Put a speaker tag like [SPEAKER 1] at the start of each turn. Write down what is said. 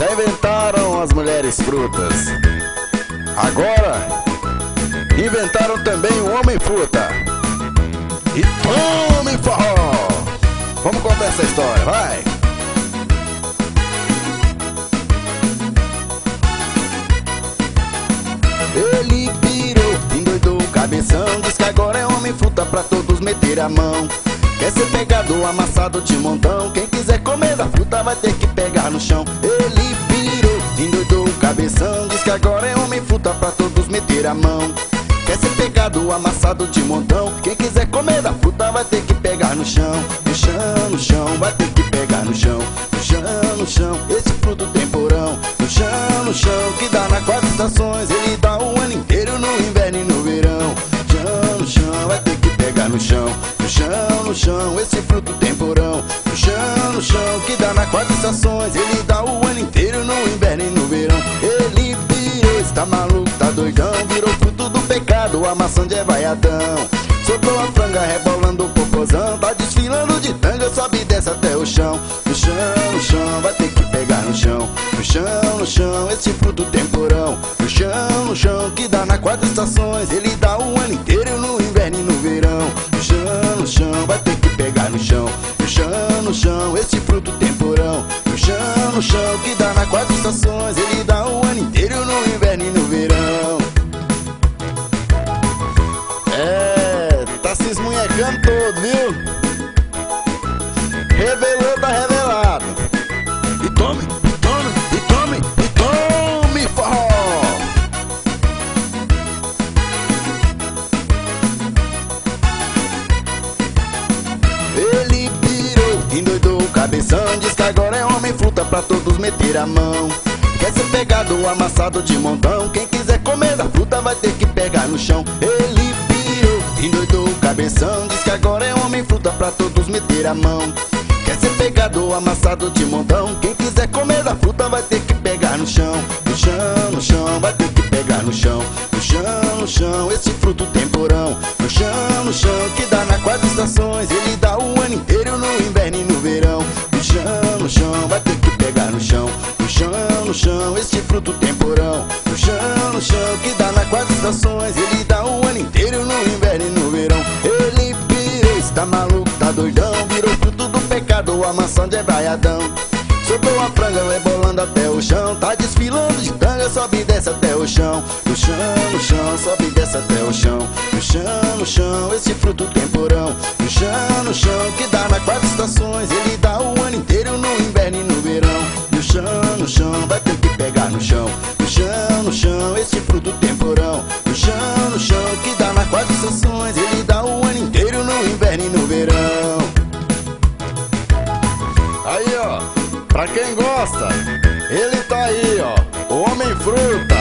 [SPEAKER 1] Já inventaram as mulheres frutas. Agora inventaram também o homem fruta. E tome forró! Vamos contar essa história, vai! Ele pirou, endoidou o cabeção, diz que agora é homem fruta pra todos meter a mão. Quer ser pegado, amassado de montão, quem quiser comer da fruta vai ter que pegar no chão. Ele pirou, endoidou o cabeção, diz que agora é homem fruta pra todos meter a mão. Quer ser pegado, amassado de montão, quem quiser comer da fruta vai ter que pegar no chão. No chão, vai ter que pegar no chão. No chão, esse fruto temporão. No chão, que dá nas 4 estações, ele dá o ano inteiro no inverno e no verão. No chão, vai ter que pegar no chão. No chão, esse fruto temporão. No chão, que dá nas 4 estações, ele dá o ano inteiro no inverno e no verão. Ele pirou, está maluco, tá doidão, virou fruto do pecado, a maçã de vaiadão. Soltou a franga rebolando o popozão, tá desfilando de tanga, sobe e desce até o chão. No chão, vai ter que pegar no chão. No chão, esse fruto temporão. No chão, que dá nas 4 estações, ele dá o ano inteiro no inverno e no verão. No chão, vai ter que pegar no chão. No chão, esse fruto temporão. No chão, que dá nas 4 estações, ele dá o ano inteiro no inverno e no verão. Tá se esmunhecando todo, viu? Revelou, tá revelado. E tome, e tome, e tome, e tome forró! Ele pirou, endoidou o cabeção, diz que agora é homem fruta pra todos meter a mão. Quer ser pegado, amassado de montão, quem quiser comer da fruta vai ter que pegar no chão. Ele pirou, endoidou o cabeção, diz que agora é homem fruta pra todos meter a mão. Quer ser pegado, amassado de montão, quem quiser comer da fruta vai ter que pegar no chão. No chão, vai ter que pegar no chão. No chão, esse fruto temporão. No chão, que dá nas 4 estações, ele dá o ano inteiro no inverno e no verão. No chão, vai ter que pegar no chão. No chão, esse fruto temporão. No chão, que dá nas 4 estações, ele dá o ano inteiro no inverno e no verão. Ele pirou, está maluco, tá doidão, virou fruto do pecado, a maçã de vaiadão. Soltou a franga rebolando até o chão, tá desfilando de tanga, sobe e desce até o chão. No chão, sobe e desce até o chão. No chão, esse fruto temporão. No chão, que dá nas 4 estações, ele dá o ano inteiro no inverno e no verão. No chão, vai ter que pegar no chão. No chão, esse fruto temporão. No chão, que dá nas 4 estações, ele dá o ano inteiro no inverno e no verão. Aí, ó, pra quem gosta, ele tá aí, ó, o homem fruta.